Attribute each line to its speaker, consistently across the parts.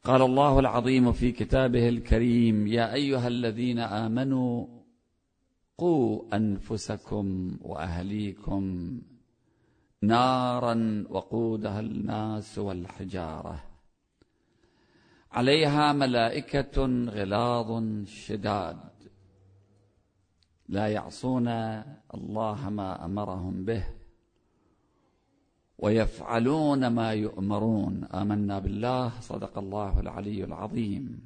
Speaker 1: قال الله العظيم في كتابه الكريم: يا أيها الذين آمنوا قوا أنفسكم وأهليكم نارا وقودها الناس والحجارة عليها ملائكة غلاظ شداد لا يعصون الله ما أمرهم به ويفعلون ما يؤمرون. آمنا بالله. صدق الله العلي العظيم.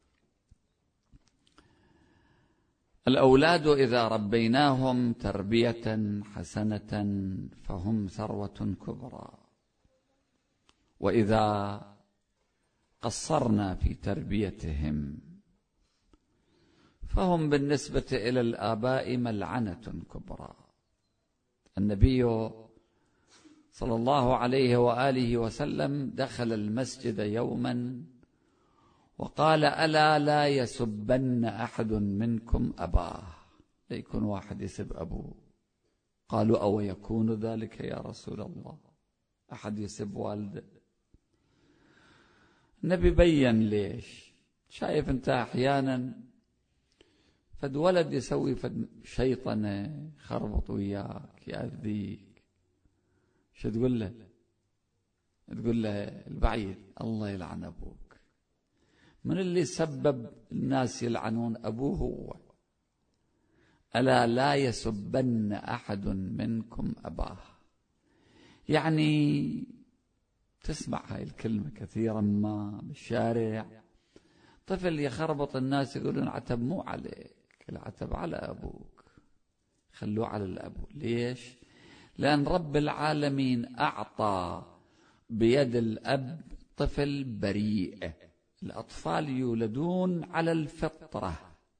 Speaker 1: الأولاد إذا ربيناهم تربية حسنة فهم ثروة كبرى، وإذا قصرنا في تربيتهم فهم بالنسبة إلى الآباء ملعنة كبرى. النبي صلى الله عليه وآله وسلم دخل المسجد يوما وقال: ألا لا يسبن أحد منكم أباه. لا يكون واحد يسب أبوه. قالوا: أو يكون ذلك يا رسول الله؟ أحد يسب والده؟ النبي بين ليش. شايف أنت أحيانا فد ولد يسوي فد شيطنة خربط وياك يأذيك، شو تقول له؟ تقول له البعيد: الله يلعن أبوك. من اللي سبب الناس يلعنون أبوه؟ هو. ألا لا يسبن أحد منكم أباه. يعني تسمع هاي الكلمة كثيرا ما بالشارع، طفل يخربط الناس يقولون: العتب مو عليك، العتب على أبوك، خلوه على الأبو. ليش؟ لأن رب العالمين أعطى بيد الأب طفل بريء. الأطفال يولدون على الفطرة،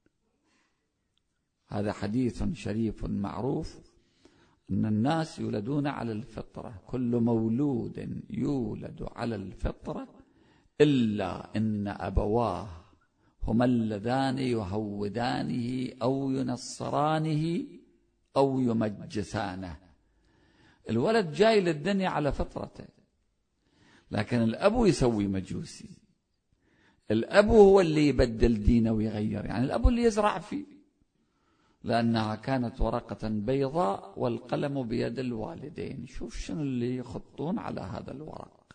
Speaker 1: هذا حديث شريف معروف أن الناس يولدون على الفطرة. كل مولود يولد على الفطرة إلا إن أبواه هما اللذان يهودانه أو ينصرانه أو يمجسانه. الولد جاي للدنيا على فطرته، لكن الأب يسوي مجوسي. الأب هو اللي يبدل دينه ويغير، يعني الأب اللي يزرع فيه، لأنها كانت ورقة بيضاء والقلم بيد الوالدين. شوف شنو اللي يخطون على هذا الورق.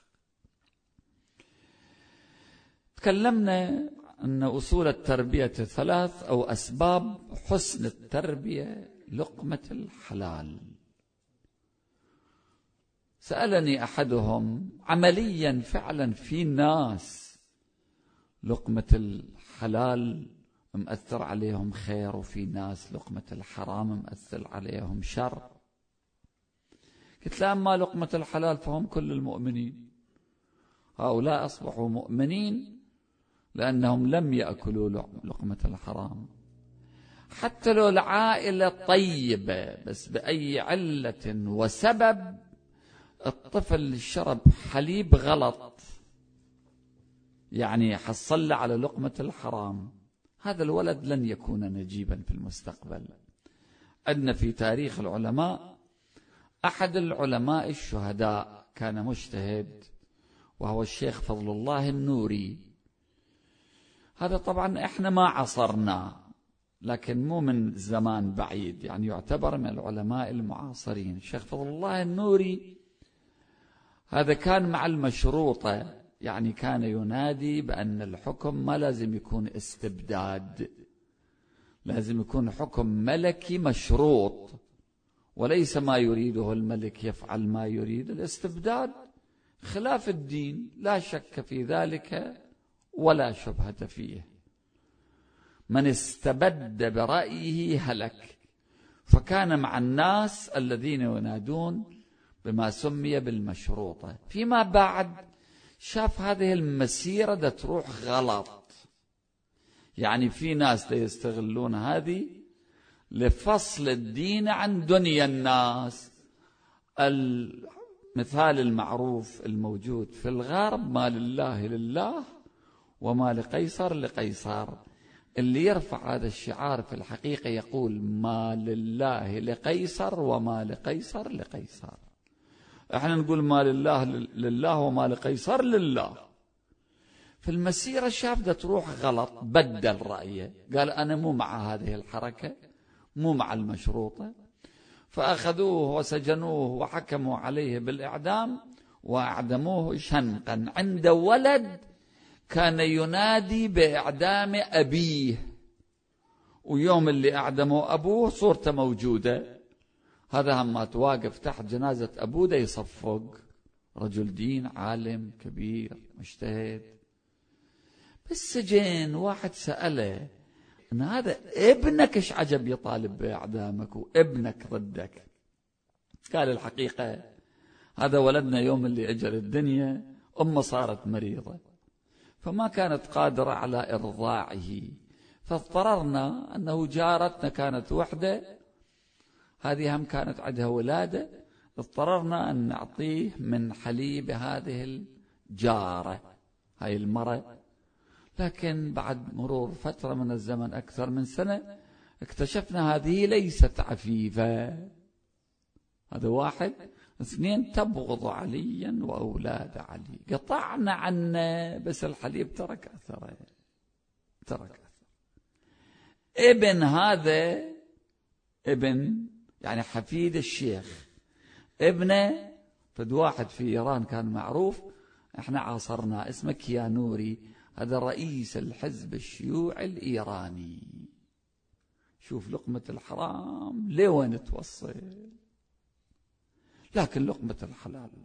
Speaker 1: تكلمنا أن أصول التربية 3 أو أسباب حسن التربية. لقمة الحلال. سألني أحدهم عمليا فعلا في ناس لقمة الحلال مؤثر عليهم خير، وفي ناس لقمة الحرام مؤثر عليهم شر. قلت له: أما لقمة الحلال فهم كل المؤمنين. هؤلاء أصبحوا مؤمنين لأنهم لم يأكلوا لقمة الحرام. حتى لو العائلة طيبة بس بأي علة وسبب الطفل شرب حليب غلط، يعني حصل على لقمة الحرام، هذا الولد لن يكون نجيبا في المستقبل. أن في تاريخ العلماء أحد العلماء الشهداء كان مجتهد، وهو الشيخ فضل الله النوري. هذا طبعا احنا ما عصرنا، لكن مو من زمان بعيد، يعني يعتبر من العلماء المعاصرين. الشيخ فضل الله النوري هذا كان مع المشروطة، يعني كان ينادي بأن الحكم ما لازم يكون استبداد، لازم يكون حكم ملكي مشروط، وليس ما يريده الملك يفعل ما يريد. الاستبداد خلاف الدين، لا شك في ذلك ولا شبهة فيه. من استبد برأيه هلك. فكان مع الناس الذين ينادون بما سمي بالمشروطة. فيما بعد شاف هذه المسيرة دا تروح غلط، يعني في ناس دا يستغلون هذه لفصل الدين عن دنيا الناس. المثال المعروف الموجود في الغرب: ما لله لله وما لقيصر لقيصر. اللي يرفع هذا الشعار في الحقيقة يقول: ما لله لقيصر وما لقيصر في المسيرة شاف ده تروح غلط، بدل رأيه، قال أنا مو مع هذه الحركة، مو مع المشروطة، فأخذوه وسجنوه وحكموا عليه بالإعدام وأعدموه شنقا. عنده ولد كان ينادي بإعدام أبيه، ويوم اللي أعدموا أبوه صورته موجودة، هذا هم واقف تحت جنازة أبوه ده يصفق، رجل دين عالم كبير مجتهد. بالسجن واحد سأله إن هذا ابنك إيش عجب يطالب بإعدامك وابنك ضدك؟ قال الحقيقة هذا ولدنا يوم اللي أجل الدنيا أمه صارت مريضة فما كانت قادرة على إرضاعه، فاضطررنا أنه جارتنا كانت وحدة، هذه هم كانت عندها ولادة، اضطررنا أن نعطيه من حليب هذه الجارة هاي المرأة. لكن بعد مرور فترة من الزمن أكثر من سنة اكتشفنا هذه ليست عفيفة. هذا واحد. اثنين، تبغض عليا وأولاد علي، قطعنا عنه بس الحليب ترك أثره، ترك أثر. ابن هذا ابن يعني حفيد الشيخ، ابنه فد واحد في إيران كان معروف، احنا عاصرنا، اسمه كيانوري، هذا رئيس الحزب الشيوعي الإيراني. شوف لقمة الحرام ليه وين توصل، لكن لقمة الحلال لا.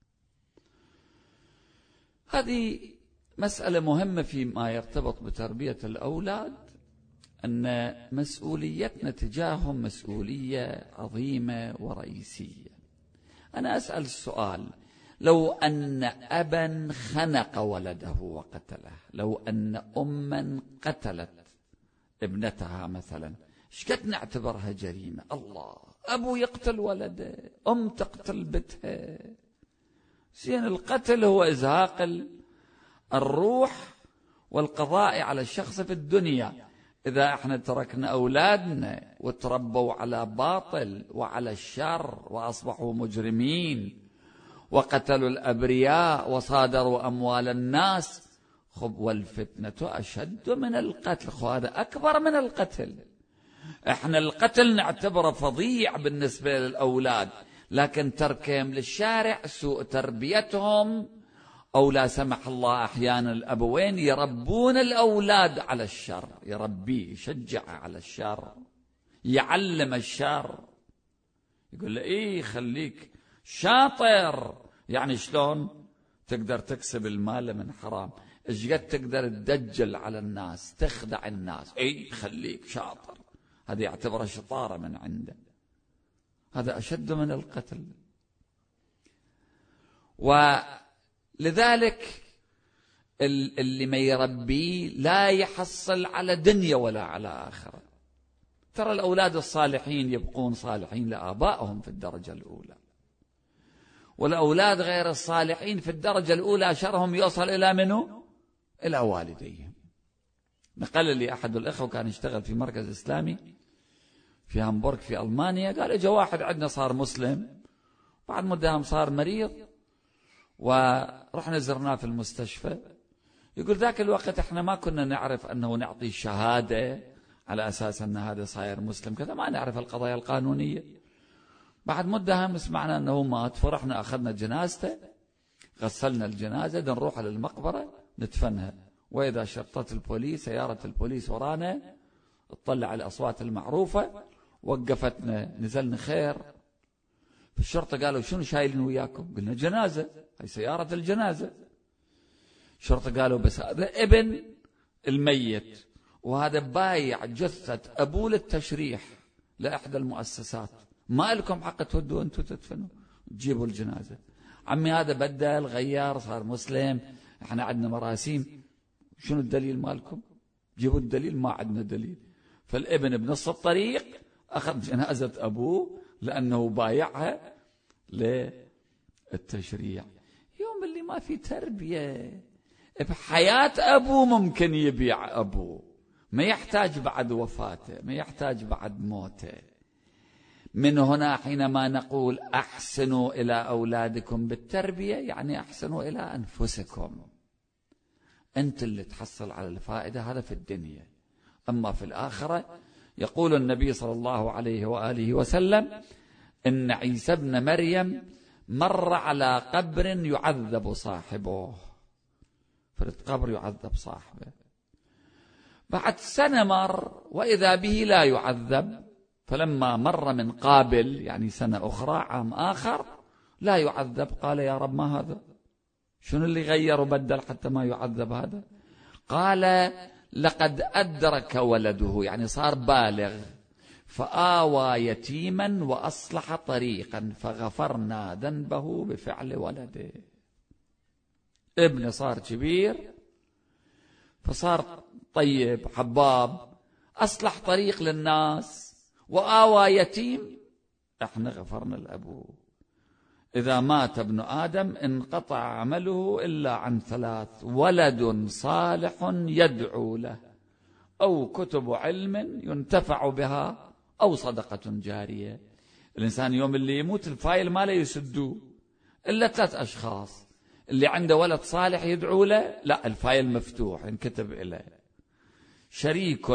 Speaker 1: هذه مسألة مهمة فيما يرتبط بتربية الأولاد، أن مسؤوليتنا تجاههم مسؤولية عظيمة ورئيسية. أنا أسأل السؤال، لو أن أبا خنق ولده وقتله، لو أن أما قتلت ابنتها مثلا، ايش قد نعتبرها جريمة؟ الله، أبو يقتل ولده، أم تقتل بنتها. زين، القتل هو إزهاق الروح والقضاء على الشخص في الدنيا. إذا احنا تركنا أولادنا وتربوا على باطل وعلى الشر وأصبحوا مجرمين وقتلوا الأبرياء وصادروا أموال الناس، خب والفتنة أشد من القتل، هذا أكبر من القتل. احنا القتل نعتبره فظيع بالنسبة للأولاد، لكن تركهم للشارع، سوء تربيتهم، أو لا سمح الله أحيانا الأبوين يربون الأولاد على الشر، يربيه يشجع على الشر، يعلم الشر، يقول له إيه خليك شاطر. يعني شلون تقدر تكسب المال من حرام؟ إيش قد تقدر تدجل على الناس، تخدع الناس، إيه خليك شاطر، هذا يعتبره شطارة من عنده، هذا أشد من القتل. ولذلك اللي ما يربيه لا يحصل على دنيا ولا على آخرة. ترى الأولاد الصالحين يبقون صالحين لآبائهم في الدرجة الأولى، والأولاد غير الصالحين في الدرجة الأولى شرهم يوصل إلى منه؟ إلى والديهم. نقل لي أحد الأخوة كان يشتغل في مركز إسلامي في هامبورغ في ألمانيا، قال إجا واحد عندنا صار مسلم، بعد مدة صار مريض ورحنا زرناه في المستشفى. يقول ذاك الوقت احنا ما كنا نعرف أنه نعطي شهادة على أساس أن هذا صاير مسلم كذا، ما نعرف القضايا القانونية. بعد مدة هم سمعنا أنه مات، فرحنا أخذنا جنازته، غسلنا الجنازة، نروح للمقبرة ندفنها، وإذا شرطة البوليس، سيارة البوليس ورانا، اطلع على الأصوات المعروفة، وقفتنا، نزلنا خير. في الشرطة قالوا شنو شايلين وياكم؟ قلنا جنازة، هي سيارة الجنازة. الشرطة قالوا بس هذا ابن الميت، وهذا بايع جثة أبوه للتشريح لإحدى المؤسسات، ما لكم حق تودوا أنتوا تدفنوا تجيبوا الجنازة. عمي هذا بدل غير صار مسلم، احنا عندنا مراسيم، شنو الدليل مالكم؟ جيبوا الدليل، ما عندنا دليل. فالابن بنص الطريق أخذ جنازة أبوه لأنه بايعها للتشريع. يوم اللي ما في تربية بحياة أبوه ممكن يبيع أبوه، ما يحتاج بعد وفاته، ما يحتاج بعد موته. من هنا حينما نقول أحسنوا إلى أولادكم بالتربية، يعني أحسنوا إلى أنفسكم. أنت اللي تحصل على الفائدة، هذا في الدنيا. أما في الآخرة يقول النبي صلى الله عليه وآله وسلم إن عيسى ابن مريم مر على قبر يعذب صاحبه، فرد قبر يعذب صاحبه، بعد سنة مر وإذا به لا يعذب، فلما مر من قابل يعني سنة أخرى عام آخر لا يعذب، قال يا رب ما هذا، شنو اللي غير وبدل حتى ما يعذب هذا؟ قال لقد أدرك ولده، يعني صار بالغ، فآوى يتيما وأصلح طريقا فغفرنا ذنبه بفعل ولده. ابنه صار كبير فصار طيب حباب، أصلح طريق للناس، وآوى يتيم، احنا غفرنا الأبو. إذا مات ابن آدم انقطع عمله إلا عن ثلاث: ولد صالح يدعو له، أو كتب علم ينتفع بها، أو صدقة جارية. الإنسان يوم اللي يموت الفايل ما له يسدوه إلا 3 أشخاص: اللي عنده ولد صالح يدعو له، لا الفايل مفتوح ينكتب إليه. شريك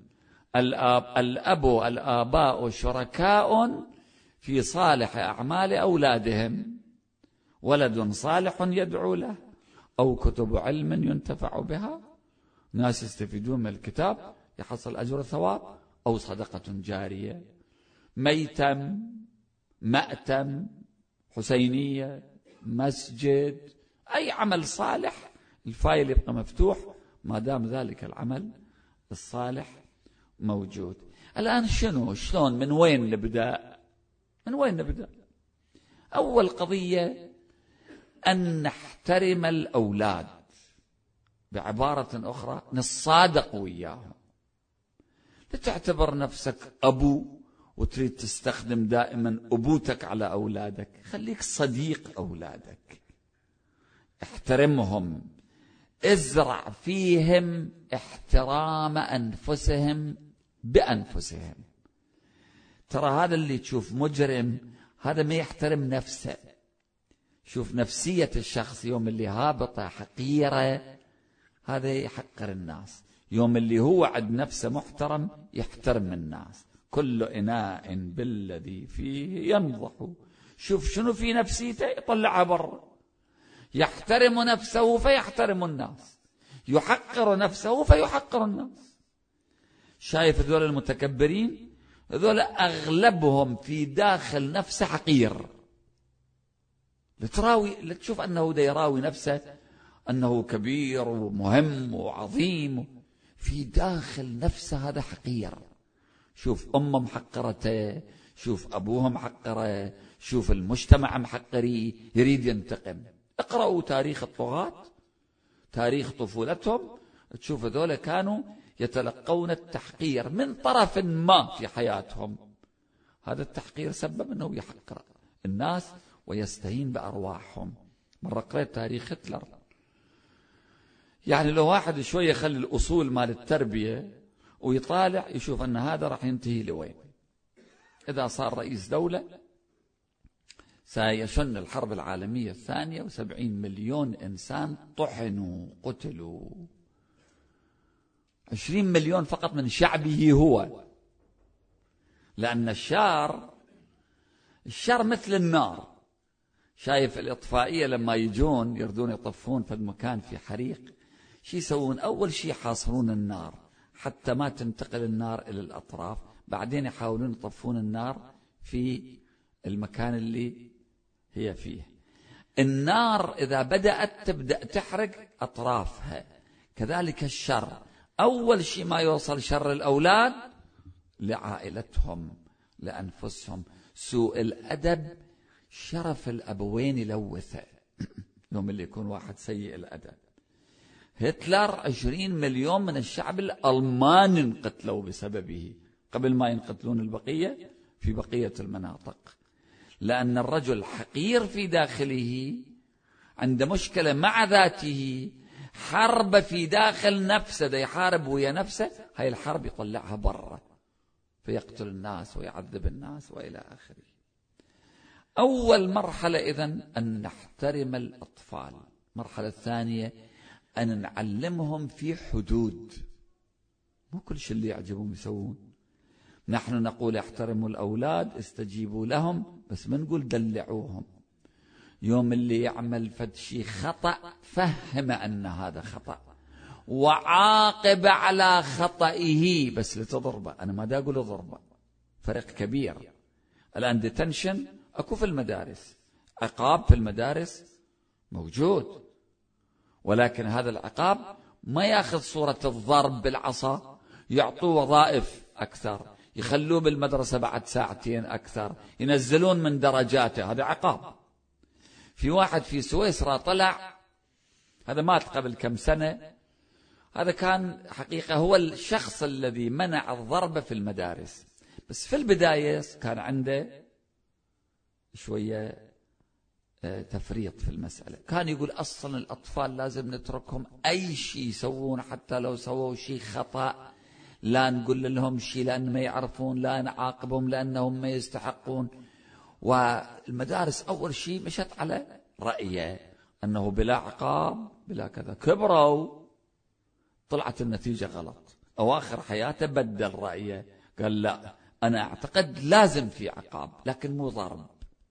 Speaker 1: الآباء شركاء في صالح أعمال أولادهم، ولد صالح يدعو له، أو كتب علم ينتفع بها، ناس يستفيدون من الكتاب يحصل أجر ثواب، أو صدقة جارية، ميتم، مأتم، حسينية، مسجد، أي عمل صالح الفايل يبقى مفتوح ما دام ذلك العمل الصالح موجود. الآن شلون من وين نبدأ؟ أول قضية أن نحترم الأولاد، بعبارة أخرى نصادق وياهم. لا تعتبر نفسك أبو وتريد تستخدم دائما أبوتك على أولادك، خليك صديق أولادك، احترمهم، ازرع فيهم احترام أنفسهم بأنفسهم. ترى هذا اللي تشوف مجرم هذا ما يحترم نفسه. شوف نفسية الشخص، يوم اللي هابطة حقيرة هذا يحقر الناس، يوم اللي هو عند نفسه محترم يحترم الناس. كل إناء بالذي فيه ينضح. شوف شنو في نفسيته يطلعها برا. يحترم نفسه فيحترم الناس، يحقر نفسه فيحقر الناس. شايف هذول المتكبرين؟ هذول أغلبهم في داخل نفسه حقير. لتشوف أنه يراوي نفسه أنه كبير ومهم وعظيم، في داخل نفسه هذا حقير. شوف أمه محقرته، شوف أبوه محقره، شوف المجتمع محقريه، يريد ينتقم. اقرأوا تاريخ الطغاة، تاريخ طفولتهم، تشوف ذولا كانوا يتلقون التحقير من طرف ما في حياتهم. هذا التحقير سبب أنه يحقر الناس ويستهين بأرواحهم. مرة قرأت تاريخ هتلر، يعني لو واحد شوية يخلي الأصول مال التربية ويطالع يشوف أن هذا راح ينتهي لوين. إذا صار رئيس دولة سيشن الحرب العالمية الثانية، و70 مليون إنسان طحنوا قتلوا، 20 مليون فقط من شعبه هو. لأن الشار مثل النار. شايف الإطفائية لما يجون يردون يطفون في المكان في حريق، شي يسوون؟ أول شي يحاصرون النار حتى ما تنتقل النار إلى الأطراف، بعدين يحاولون يطفون النار في المكان اللي هي فيه. النار إذا بدأت تبدأ تحرق أطرافها، كذلك الشر. أول شيء ما يوصل شر الأولاد لعائلتهم، لأنفسهم. سوء الأدب شرف الأبوين يلوثه يوم اللي يكون واحد سيء الأدب. هتلر 20 مليون من الشعب الألماني انقتلوا بسببه قبل ما ينقتلون البقية في بقية المناطق. لأن الرجل حقير في داخله، عنده مشكلة مع ذاته، حرب في داخل نفسه، ده يحارب ويا نفسه، هاي الحرب يطلعها برا فيقتل الناس ويعذب الناس وإلى آخره. أول مرحلة إذن أن نحترم الأطفال. المرحلة الثانية أن نعلمهم في حدود، مو كل شيء اللي يعجبهم يسوون. نحن نقول احترموا الأولاد، استجيبوا لهم، بس ما نقول دلعوهم. يوم اللي يعمل فد شيء خطأ فهم أن هذا خطأ وعاقب على خطئه، بس لتضربه. أنا ما دا أقول ضربه، فرق كبير. الآن ديتنشن أكو في المدارس، عقاب في المدارس موجود، ولكن هذا العقاب ما ياخذ صورة الضرب بالعصا، يعطوه وظائف أكثر، يخلوه بالمدرسة بعد ساعتين أكثر، ينزلون من درجاته، هذا عقاب. في واحد في سويسرا طلع، هذا مات قبل كم سنة، هذا كان حقيقة هو الشخص الذي منع الضرب في المدارس، بس في البداية كان عنده شوية تفريط في المسألة. كان يقول أصلا الأطفال لازم نتركهم أي شيء يسوون، حتى لو سووا شيء خطأ لا نقول لهم شيء لأن ما يعرفون، لا نعاقبهم لأنهم ما يستحقون. والمدارس أول شيء مشت على رأيه أنه بلا عقاب بلا كذا. كبروا طلعت النتيجة غلط، أواخر حياته بدل رأيه، قال لا أنا أعتقد لازم في عقاب لكن مو ضرب.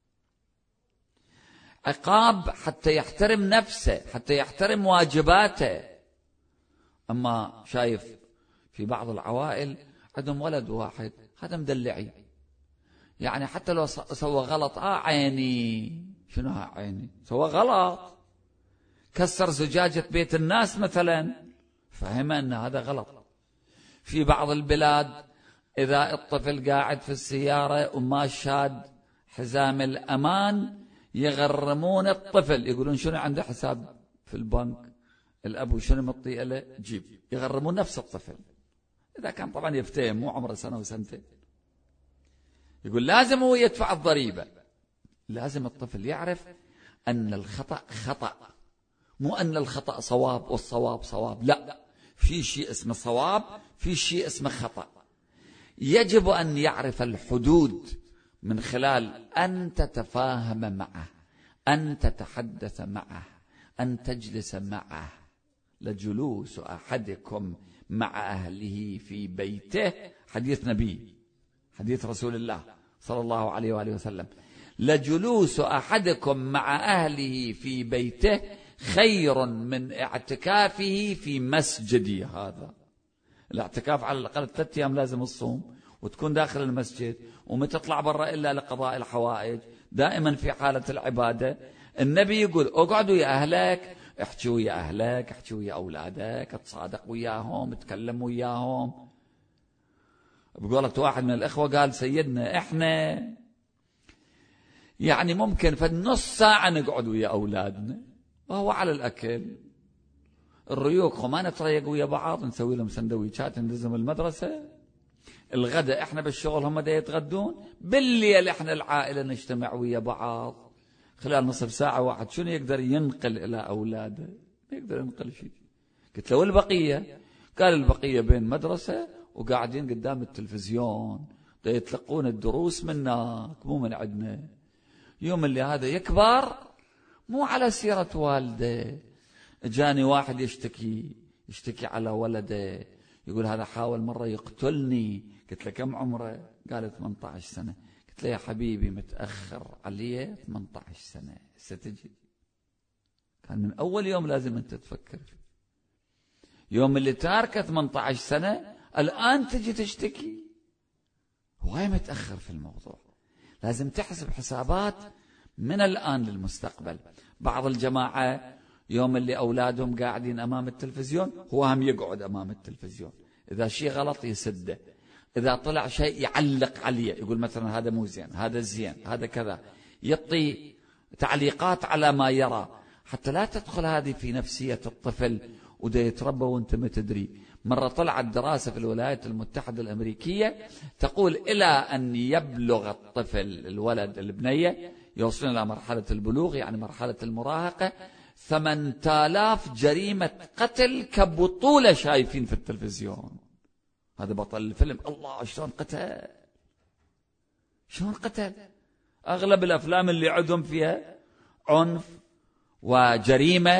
Speaker 1: عقاب حتى يحترم نفسه، حتى يحترم واجباته. أما شايف في بعض العوائل عندهم ولد واحد هذا مدلعي، يعني حتى لو سوى غلط عيني، شنو عيني؟ سوى غلط، كسر زجاجة بيت الناس مثلا، فهم أن هذا غلط. في بعض البلاد إذا الطفل قاعد في السيارة وما شاد حزام الأمان يغرمون الطفل، يقولون شنو عنده حساب في البنك الأب شنو مطيئ له جيب، يغرمون نفس الطفل إذا كان طبعا يفتهم مو عمره سنة وسنتين. يقول لازم هو يدفع الضريبة. لازم الطفل يعرف أن الخطأ خطأ، مو أن الخطأ صواب والصواب صواب، لا، في شيء اسمه صواب، في شيء اسمه خطأ. يجب أن يعرف الحدود من خلال أن تتفاهم معه، أن تتحدث معه، أن تجلس معه. لجلوس أحدكم مع أهله في بيته، حديث نبي، حديث رسول الله صلى الله عليه وآله وسلم، لجلوس أحدكم مع أهله في بيته خير من اعتكافه في مسجدي هذا. الاعتكاف على الأقل 3 أيام لازم الصوم وتكون داخل المسجد وما تطلع برا إلا لقضاء الحوائج، دائما في حالة العبادة. النبي يقول اقعدوا يا أهلك، احكوا ويا أهلك، احكوا ويا أولادك، تصادق وياهم، تكلم وياهم. بقولة واحد من الإخوة قال سيدنا إحنا يعني ممكن في النص ساعة نقعد ويا أولادنا وهو على الأكل، الريوق ما نتريق ويا بعض، نسوي لهم سندويشات ندزهم المدرسة، الغداء احنا بالشغل هم دا يتغدون، بالليل احنا العائلة نجتمع ويا بعض. خلال نصف ساعة واحد شنو يقدر ينقل إلى أولاده؟ ما يقدر ينقل شيء. قلت له البقية؟ قال البقية بين مدرسة وقاعدين قدام التلفزيون دا يتلقون الدروس منك مو من عندنا. يوم اللي هذا يكبر مو على سيرة والده. جاني واحد يشتكي على ولده، يقول هذا حاول مرة يقتلني. قلت له كم عمره؟ قال 18 سنة. قلت له يا حبيبي متأخر عليه 18 سنة ستجي، كان من أول يوم لازم أنت تفكر فيه. يوم اللي تاركه 18 سنة الآن تجي تشتكي، هواي متأخر في الموضوع. لازم تحسب حسابات من الآن للمستقبل. بعض الجماعة يوم اللي أولادهم قاعدين أمام التلفزيون هو هم يقعد أمام التلفزيون، إذا شيء غلط يسده، إذا طلع شيء يعلق عليه، يقول مثلا هذا مو زين، هذا زين، هذا كذا، يعطي تعليقات على ما يرى، حتى لا تدخل هذه في نفسية الطفل وده يتربى وانت ما تدري. مرة طلعت دراسة في الولايات المتحدة الأمريكية تقول إلى أن يبلغ الطفل، الولد البنية، يوصلون إلى مرحلة البلوغ يعني مرحلة المراهقة، 8000 جريمة قتل كبطولة شايفين في التلفزيون. هذا بطل الفيلم، الله شلون قتل، شلون قتل. أغلب الأفلام اللي عندهم فيها عنف وجريمة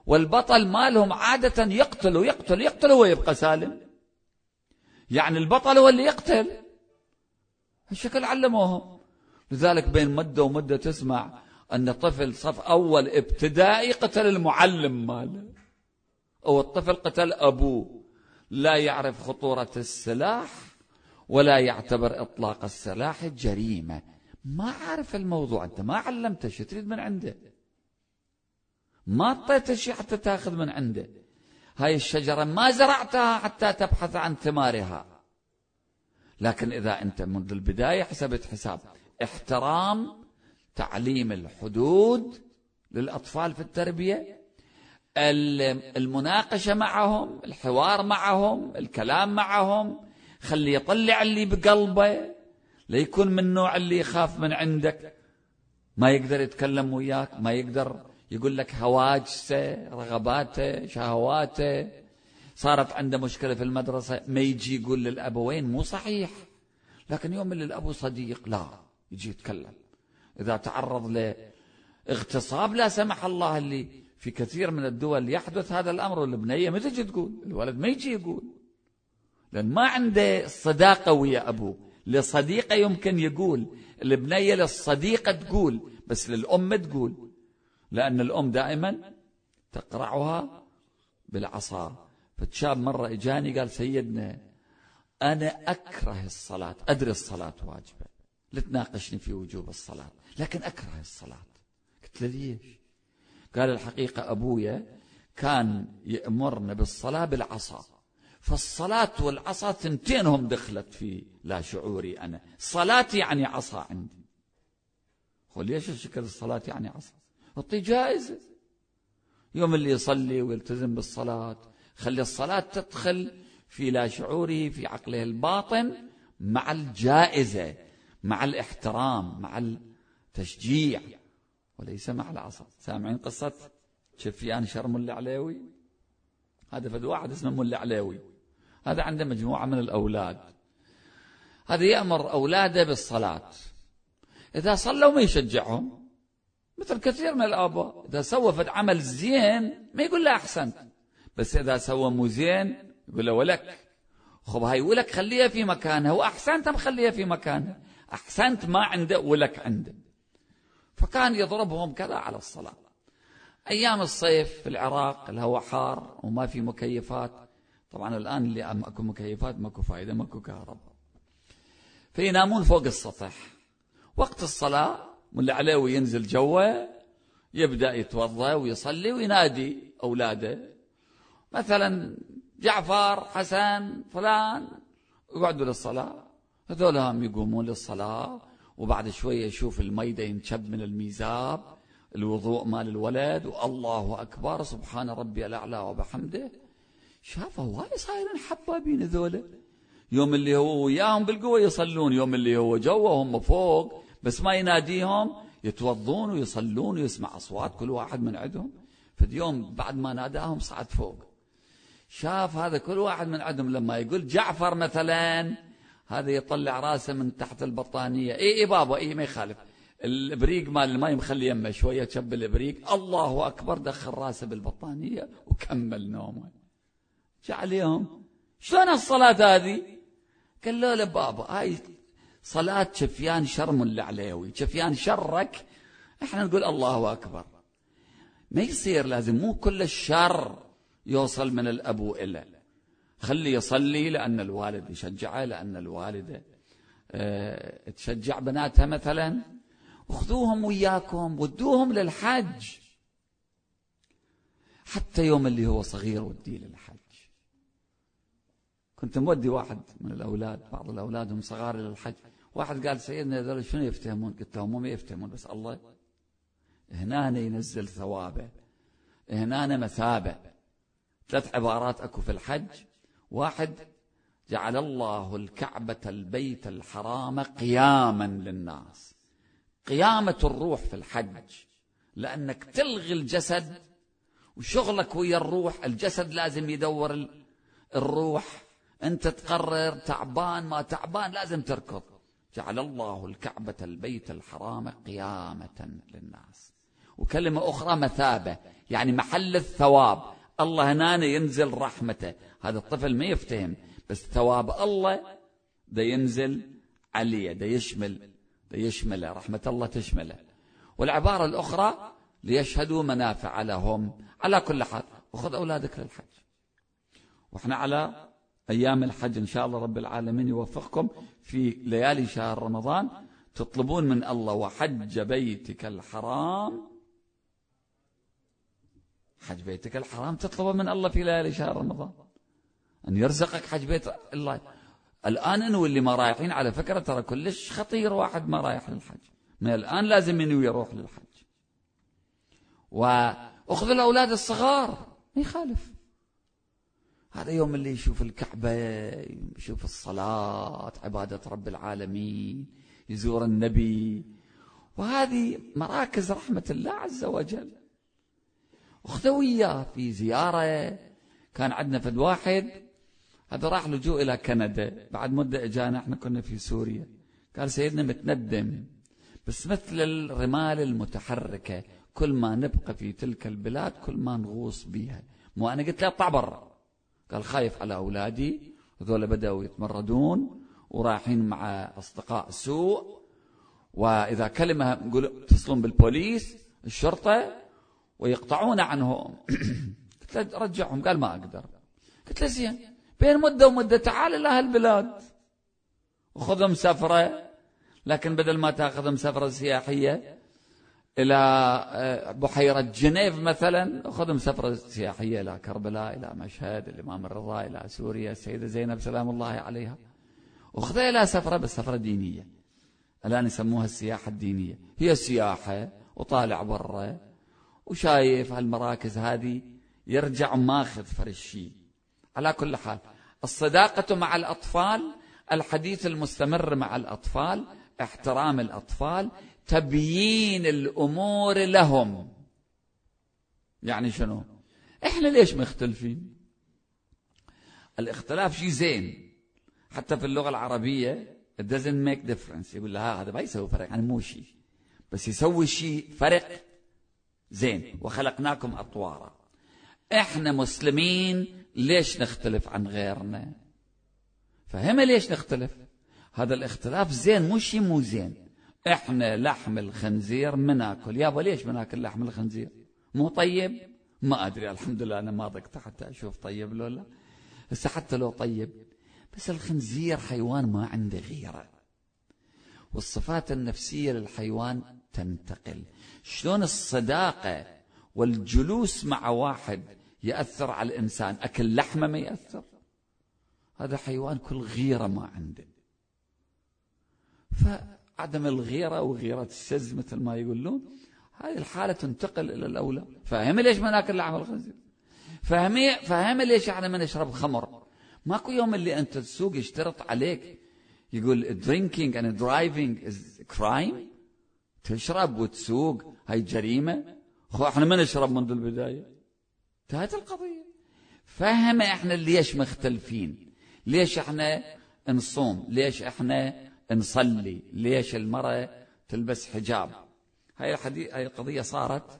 Speaker 1: والبطل مالهم عادة يقتل ويبقى سالم. يعني البطل هو اللي يقتل، هالشكل علموهم. لذلك بين مدة ومدة تسمع أن طفل صف أول ابتدائي قتل المعلم ماله، أو الطفل قتل أبوه، لا يعرف خطورة السلاح ولا يعتبر إطلاق السلاح جريمة. ما عارف الموضوع، أنت ما علمته، شو تريد من عنده؟ ما أعطيته شيء حتى تأخذ من عنده. هاي الشجرة ما زرعتها حتى تبحث عن ثمارها. لكن إذا أنت منذ البداية حسبت حساب احترام، تعليم الحدود للأطفال في التربية، المناقشة معهم، الحوار معهم، الكلام معهم، خلي يطلع اللي بقلبه، لا يكون من النوع اللي يخاف من عندك، ما يقدر يتكلم وياك، ما يقدر يقول لك هواجسه، رغباته، شهواته. صارت عنده مشكلة في المدرسة، ما يجي يقول للأبوين، مو صحيح. لكن يوم اللي الأبو صديق لا يجي يتكلم. إذا تعرض لاغتصاب لا سمح الله، اللي في كثير من الدول يحدث هذا الأمر، والبنية ما تجي تقول، الولد ما يجي يقول، لأن ما عنده صداقة ويا أبوه. لصديقة يمكن يقول، البنية للصديقة تقول، بس للأم تقول، لأن الأم دائما تقرعها بالعصا. فالشاب مرة إجاني قال سيدنا أنا أكره الصلاة، أدري الصلاة واجبة، لا تناقشني في وجوب الصلاة، لكن أكره الصلاة. قلت له ليش؟ قال الحقيقة أبويا كان يأمرنا بالصلاة بالعصا، فالصلاة والعصا ثنتينهم دخلت في لا شعوري أنا، صلاة يعني عصا عندي. قل ليش الشكل الصلاة يعني عصا؟ أعطي جائزة، يوم اللي يصلي ويلتزم بالصلاة خلي الصلاة تدخل في لا شعوره، في عقله الباطن، مع الجائزة، مع الاحترام، مع التشجيع، وليس مع العصا. سامعين قصة شفيان شرم العليوي؟ هذا فد واحد اسمه ملا عليوي، هذا عنده مجموعة من الأولاد، هذا يأمر أولاده بالصلاة، إذا صلوا ما يشجعهم، مثل كثير من الآباء، إذا سوى فد عمل زين ما يقول له أحسنت، بس إذا سوى مو زين يقول له ولك، خب هاي ولك خليها في مكانها، وأحسنت مخليها في مكانها، أحسنت ما عنده ولك عنده. فكان يضربهم كذا على الصلاة. أيام الصيف في العراق الهواء حار وما في مكيفات، طبعا الآن اللي أكو مكيفات ماكو فايدة، ماكو كهرباء، فينامون فوق السطح. وقت الصلاة ملا عليوي ينزل جوه، يبدأ يتوضأ ويصلي وينادي أولاده، مثلا جعفر، حسن، فلان، يقعدوا للصلاة. هذول هم يقومون للصلاة، وبعد شوية يشوف الميدة ينشب من الميزاب، الوضوء مال الولد، والله أكبر، سبحان ربي الأعلى وبحمده. شافوا هواي صايرين حبابين ذولا، يوم اللي هو وياهم بالقوة يصلون، يوم اللي هو جوا هم فوق، بس ما يناديهم يتوضون ويصلون ويسمع أصوات كل واحد من عندهم. فاليوم بعد ما ناداهم صعد فوق، شاف هذا كل واحد من عندهم لما يقول جعفر مثلا، هذا يطلع راسه من تحت البطانية، اي بابا، اي ما يخالف، الابريق مال الماء مخلي يمه شوية، شب الابريق، الله أكبر، دخل راسه بالبطانية وكمل نومه. جاء عليهم شلون الصلاة هذه؟ قال له بابا هاي صلاة شفيان شرم العليوي، شفيان شرك احنا نقول الله أكبر، ما يصير، لازم مو كل الشر يوصل من الأبو إلى، خلي يصلي لأن الوالد يشجعه، لأن الوالدة تشجع بناتها مثلا، وخذوهم وياكم ودوهم للحج، حتى يوم اللي هو صغير وديه للحج. كنت مودي واحد من الأولاد، بعض الأولاد هم صغار للحج، واحد قال سيدنا هذول شنو يفتهمون؟ قلت لهم ما يفتهمون، بس الله هنا ينزل ثوابه، هنا مثابة. 3 عبارات أكو في الحج، واحد جعل الله الكعبة البيت الحرام قياما للناس، قيامة الروح في الحج، لأنك تلغي الجسد وشغلك ويا الروح، الجسد لازم يدور الروح، أنت تقرر تعبان ما تعبان لازم تركض. جعل الله الكعبة البيت الحرام قيامة للناس، وكلمة أخرى مثابة، يعني محل الثواب. الله هنا ينزل رحمته، هذا الطفل ما يفتهم، بس ثواب الله ده ينزل عليه، ده يشمله، رحمة الله تشمله. والعبارة الأخرى ليشهدوا منافع لهم. على كل حال وخذ أولادك للحج، وإحنا على أيام الحج إن شاء الله رب العالمين يوفقكم في ليالي شهر رمضان، تطلبون من الله وحج بيتك الحرام، حج بيتك الحرام تطلبه من الله في ليالي شهر رمضان أن يرزقك حج بيت الله. الآن إنه اللي ما رايحين على فكرة ترى كلش خطير واحد ما رايح للحج، من الآن لازم إنه يروح للحج. وأخذ الأولاد الصغار ما يخالف، هذا يوم اللي يشوف الكعبة، يشوف الصلاة، عبادة رب العالمين، يزور النبي، وهذه مراكز رحمة الله عز وجل. أخذه وياه في زيارة. كان عندنا فد واحد هذا راح لجوء إلى كندا، بعد مدة إجانا، احنا كنا في سوريا. قال سيدنا متندم، بس مثل الرمال المتحركة، كل ما نبقى في تلك البلاد كل ما نغوص بيها. مو أنا قلت له اطلع برا، قال خايف على أولادي، هذول بدأوا يتمردون ورايحين مع أصدقاء سوء، وإذا كلمة نقول اتصلون بالبوليس الشرطة ويقطعون عنهم. قلت له رجعهم، قال ما أقدر. قلت له زين، بين مدة ومدة تعال إلى هالبلاد وخذهم سفرة، لكن بدل ما تأخذهم سفرة سياحية إلى بحيرة جنيف مثلا، خذهم سفرة سياحية إلى كربلاء، إلى مشهد، الإمام الرضا، إلى سوريا، السيدة زينب سلام الله عليها، وخذها إلى سفرة، بس سفرة دينية. الآن يسموها السياحة الدينية، هي سياحة وطالع برا وشايف هالمراكز هذه، يرجع ماخذ فرشي. على كل حال الصداقة مع الأطفال، الحديث المستمر مع الأطفال، احترام الأطفال، تبيين الأمور لهم. يعني شنو؟ إحنا ليش مختلفين؟ الاختلاف شيء زين، حتى في اللغة العربية it doesn't make difference، يقول لها هذا ما يسوي فرق، يعني مو شيء، بس يسوي شيء فرق زين. وخلقناكم أطوارا. إحنا مسلمين ليش نختلف عن غيرنا؟ فهم ليش نختلف؟ هذا الاختلاف زين، مو شيء مو زين. إحنا لحم الخنزير مناكل، يابا ليش مناكل لحم الخنزير؟ مو طيب؟ ما أدري، الحمد لله أنا ما ضقت حتى أشوف طيب لو لا، بس حتى لو طيب، بس الخنزير حيوان ما عنده غيرة، والصفات النفسية للحيوان تنتقل. شلون الصداقة والجلوس مع واحد يأثر على الإنسان، أكل لحمة ما يأثر؟ هذا حيوان كل غيرة ما عنده. فعدم الغيرة وغيرة السز مثل ما يقولون، هذه الحالة تنتقل إلى الأولاد. فهم ليش ما ناكل لحم الخنزير؟ فهم ليش احنا ما نشرب خمر؟ ماكو يوم اللي أنت تسوق يشترط عليك يقول drinking and driving is crime، تشرب وتسوق هاي جريمة. احنا ما نشرب منذ البداية، انتهت القضية. فهم احنا ليش مختلفين، ليش احنا نصوم، ليش احنا نصلي، ليش المرأة تلبس حجاب. هاي القضية صارت.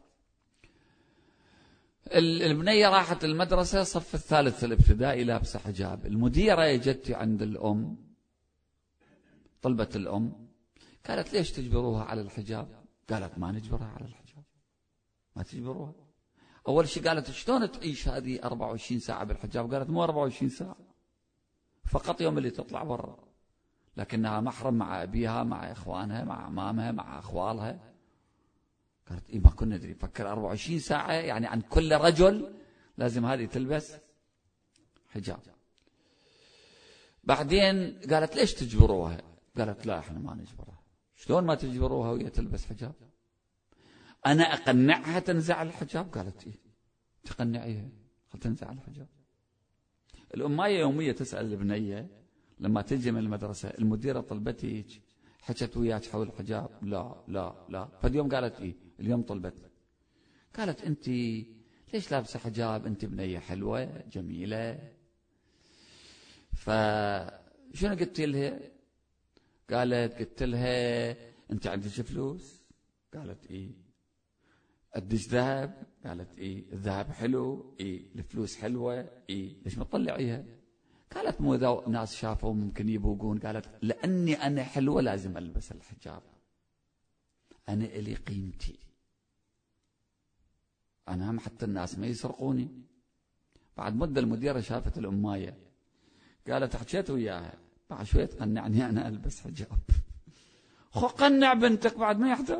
Speaker 1: البنية راحت المدرسة صف الثالث الابتدائي لابسة حجاب، المديرة جت عند الأم، طلبت الأم، قالت ليش تجبروها على الحجاب؟ قالت ما نجبرها على الحجاب، ما تجبروها. أول شيء قالت شلون تعيش هذه 24 ساعة بالحجاب؟ قالت مو 24 ساعة، فقط يوم اللي تطلع برا، لكنها محرم مع أبيها، مع إخوانها، مع عمامها، مع أخوالها. قالت إيه ما كنا ندري، فكر 24 ساعة يعني عن كل رجل لازم هذه تلبس حجاب. بعدين قالت ليش تجبروها؟ قالت لا احنا ما نجبرها. شلون ما تجبروها وهي تلبس حجاب؟ أنا أقنعها تنزع الحجاب؟ قالت إيه تقنعيها تنزع الحجاب. الأمية يومية تسأل البنية لما تجي من المدرسة، المديرة طلبتك حكت وياك حول الحجاب؟ لا لا لا. فاليوم قالت إيه؟ اليوم طلبت، قالت أنت ليش لابسة حجاب؟ أنت بنية حلوة جميلة. فشنو قلت لها؟ قلت لها أنت عندك فلوس؟ قالت إيه. قديش ذهب؟ قالت إيه الذهب حلو، إيه الفلوس حلوة، إيه ليش ما تطلعيها؟ قالت مو إذا ناس شافوا ممكن يبوقون. قالت لأني أنا حلوة لازم ألبس الحجاب، أنا إلي قيمتي، أنا هم حتى الناس ما يسرقوني. بعد مدة المديرة شافت الأماية، قالت حكيت وياها بعد شوية تقنعني أنا ألبس حجاب. خو قنع بنتك بعد ما يحتاج،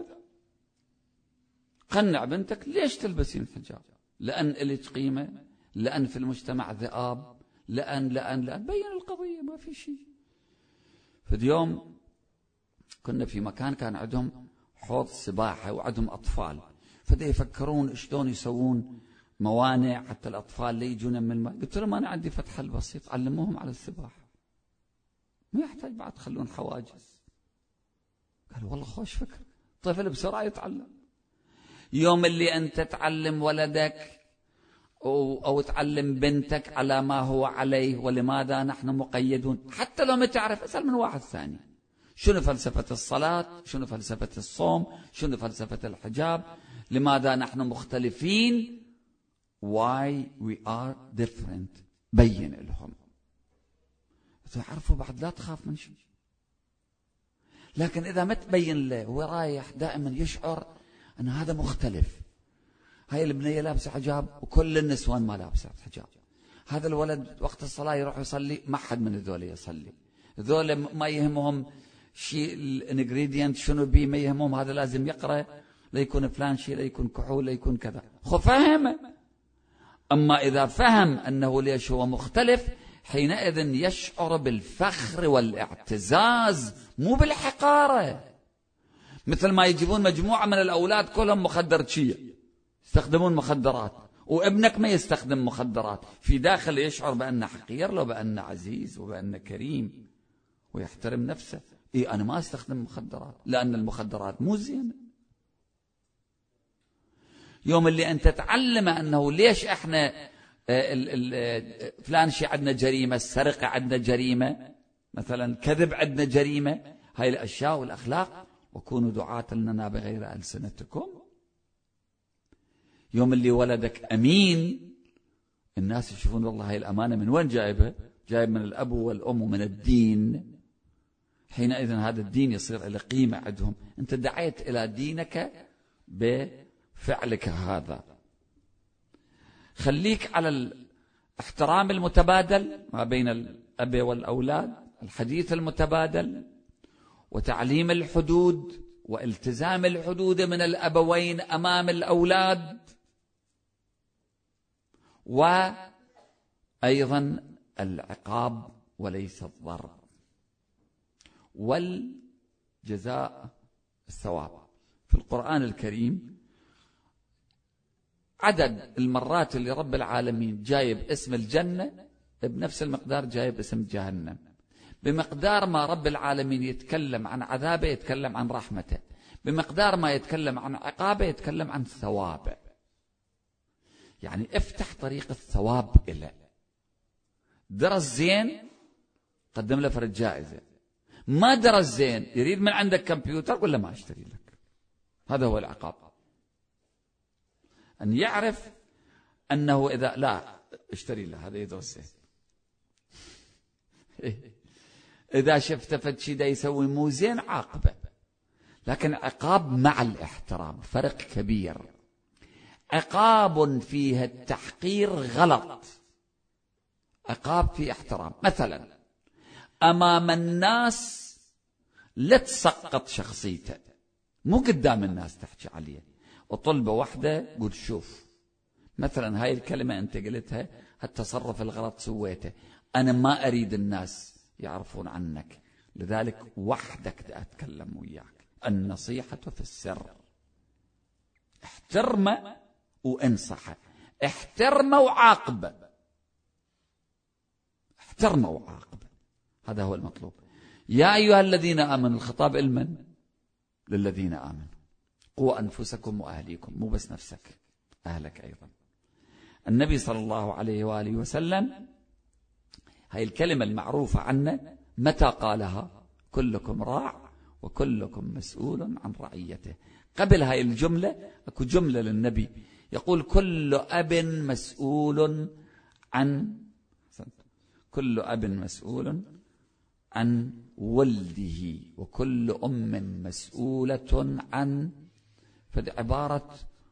Speaker 1: قنع بنتك ليش تلبسين حجاب؟ لأن إلك قيمة، لأن في المجتمع ذئاب، لأن بين القضية ما في شيء. في اليوم كنا في مكان كان عندهم حوض سباحة وعندهم أطفال، فدا يفكرون شلون يسوون موانع حتى الأطفال لا يجون من الماء. قلت لهم أنا عندي فتح البسيط، علموهم على السباحة، ما يحتاج بعد تخلون حواجز. قالوا والله خوش فكرة، طفل بسرعة يتعلم. يوم اللي أنت تعلم ولدك أو تعلم بنتك على ما هو عليه، ولماذا نحن مقيدون؟ حتى لو ما تعرف اسأل من واحد ثاني، شنو فلسفة الصلاة، شنو فلسفة الصوم، شنو فلسفة الحجاب، لماذا نحن مختلفين، why we are different. بين لهم تعرفوا بعد لا تخاف من شيء. لكن إذا ما تبين له هو رايح دائما يشعر أن هذا مختلف. هاي البنية لابسة حجاب وكل النسوان ما لابسة حجاب، هذا الولد وقت الصلاة يروح يصلي ما حد من ذول يصلي، ذول ما يهمهم شيء الانجريدينت شنو بيه، ما يهمهم، هذا لازم يقرأ لا يكون فلان شيء، لا يكون كحول، لا يكون كذا. خو فهم. أما إذا فهم أنه ليش هو مختلف، حينئذ يشعر بالفخر والاعتزاز مو بالحقارة. مثل ما يجيبون مجموعة من الأولاد كلهم مخدرشية يستخدمون مخدرات، وابنك ما يستخدم مخدرات، في داخل يشعر بأنه حقير له، بأنه عزيز وبأنه كريم ويحترم نفسه. إيه أنا ما أستخدم مخدرات لأن المخدرات مو زينة. يوم اللي أنت تعلم أنه ليش إحنا فلان شيء عندنا جريمة، السرقة عندنا جريمة، مثلا كذب عندنا جريمة، هاي الأشياء والأخلاق، وكونوا دعاة لنا بغير ألسنتكم. يوم اللي ولدك أمين، الناس يشوفون والله هاي الأمانة من وين جايبها؟ جايب من الأب والأم ومن الدين. حينئذ هذا الدين يصير له قيمة عندهم. أنت دعيت إلى دينك بفعلك هذا. خليك على الاحترام المتبادل ما بين الأب والأولاد، الحديث المتبادل، وتعليم الحدود والتزام الحدود من الأبوين أمام الأولاد، وأيضا العقاب وليس الضرب، والجزاء الثواب. في القرآن الكريم عدد المرات اللي رب العالمين جايب اسم الجنة بنفس المقدار جايب اسم جهنم، بمقدار ما رب العالمين يتكلم عن عذابه يتكلم عن رحمته، بمقدار ما يتكلم عن عقابه يتكلم عن ثوابه. يعني افتح طريق الثواب إليه. درس زين قدم له فرد جائزة، ما درس زين يريد من عندك كمبيوتر ولا ما اشتري لك. هذا هو العقاب، أن يعرف أنه إذا لا اشتري له هذا يدرس زين. إذا شفت فد شيء دا يسوي مو زين عاقبه، لكن عقاب مع الاحترام فرق كبير. عقاب فيها التحقير غلط، عقاب فيه احترام. مثلا أمام الناس لا تسقط شخصيته، مو قدام الناس تحكي عليه. وطلبة واحدة قل شوف مثلا هاي الكلمة أنت قلتها، هالتصرف الغلط سويته، أنا ما أريد الناس يعرفون عنك، لذلك وحدك أتكلم وياك. النصيحة في السر. احترمه وانصحه، احترمه وعاقبه، احترمه وعاقبه، هذا هو المطلوب. يا أيها الذين آمنوا، الخطاب لمن؟ للذين آمنوا. قوا أنفسكم وأهليكم، مو بس نفسك، أهلك أيضا. النبي صلى الله عليه وآله وسلم هاي الكلمة المعروفة عنه متى قالها؟ كلكم راع وكلكم مسؤول عن رعيته. قبل هاي الجملة اكو جملة للنبي يقول كل أب مسؤول عن عن ولده وكل أم مسؤولة عن، فعبارة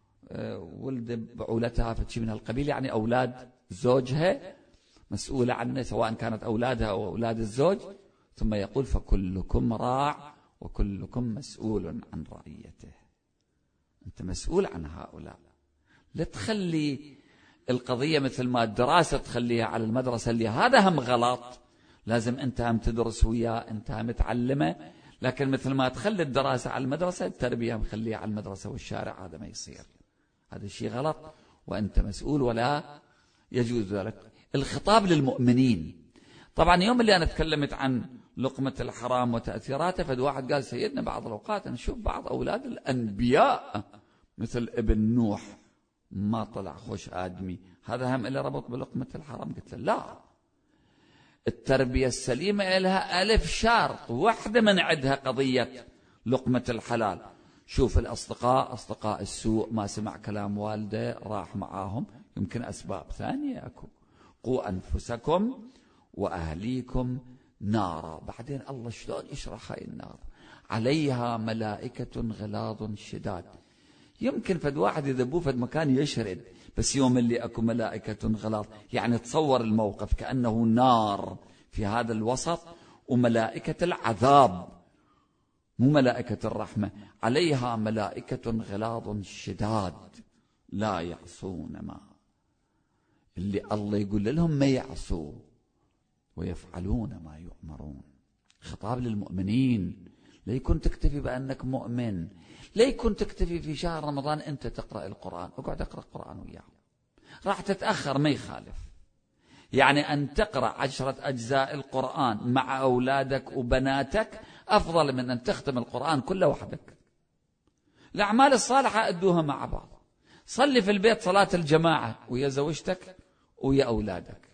Speaker 1: ولد بعولتها فتشي من القبيل، يعني أولاد زوجها مسؤولة عنه سواء كانت أولادها أو أولاد الزوج. ثم يقول فكلكم راع وكلكم مسؤول عن رعيته. أنت مسؤول عن هؤلاء. لا تخلي القضية مثل ما الدراسة تخليها على المدرسة اللي هذا هم غلط، لازم أنت هم تدرس وياه، أنت هم تعلمه. لكن مثل ما تخلي الدراسة على المدرسة التربية مخليها على المدرسة والشارع، هذا ما يصير، هذا الشيء غلط وأنت مسؤول ولا يجوز ذلك. الخطاب للمؤمنين. طبعا يوم اللي أنا تكلمت عن لقمة الحرام وتأثيراته، فد واحد قال سيدنا بعض الأوقات نشوف بعض أولاد الأنبياء مثل ابن نوح ما طلع خوش آدمي، هذا هم اللي ربط بلقمة الحرام. قلت له لا، التربية السليمة لها ألف شرط، واحدة من عندها قضية لقمة الحلال. شوف الأصدقاء، أصدقاء السوء ما سمع كلام والده راح معاهم، يمكن أسباب ثانية أكو. قوا أنفسكم وأهليكم نارا. بعدين الله شلون يشرح هاي النار؟ عليها ملائكة غلاظ شداد. يمكن فد واحد يذبوه فد مكان يشرد، بس يوم اللي أكو ملائكة غلاظ، يعني تصور الموقف كأنه نار في هذا الوسط وملائكة العذاب مو ملائكة الرحمة. عليها ملائكة غلاظ شداد لا يعصون ما، اللي الله يقول لهم ما يعصوا ويفعلون ما يؤمرون. خطاب للمؤمنين. لا يكون تكتفي بأنك مؤمن، لا يكون تكتفي في شهر رمضان أنت تقرأ القرآن، اقعد اقرأ القرآن وياهم، راح تتأخر ما يخالف. يعني أن تقرأ 10 أجزاء القرآن مع أولادك وبناتك أفضل من أن تختم القرآن كله وحدك. الأعمال الصالحة أدوها مع بعض. صلي في البيت صلاة الجماعة ويا زوجتك ويا أولادك.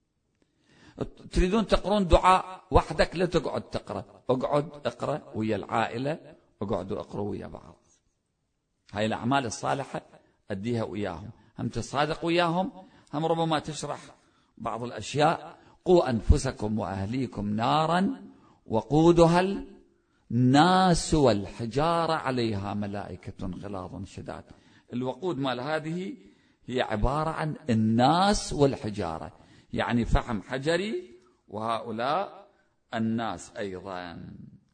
Speaker 1: تريدون تقرون دعاء وحدك لا تقعد تقرأ، اقعد اقرأ ويا العائلة، اقعدوا اقرأوا ويا بعض. هاي الأعمال الصالحة أديها وياهم، هم تصادق وياهم، هم ربما تشرح بعض الأشياء. قوا أنفسكم وأهليكم نارا وقودها الناس والحجارة عليها ملائكة غلاظ شداد. الوقود مال هذه هي عبارة عن الناس والحجارة، يعني فحم حجري وهؤلاء الناس أيضا.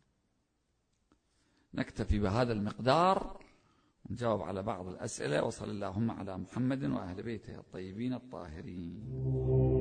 Speaker 1: نكتفي بهذا المقدار ونجاوب على بعض الأسئلة. وصلى اللهم على محمد وأهل بيته الطيبين الطاهرين.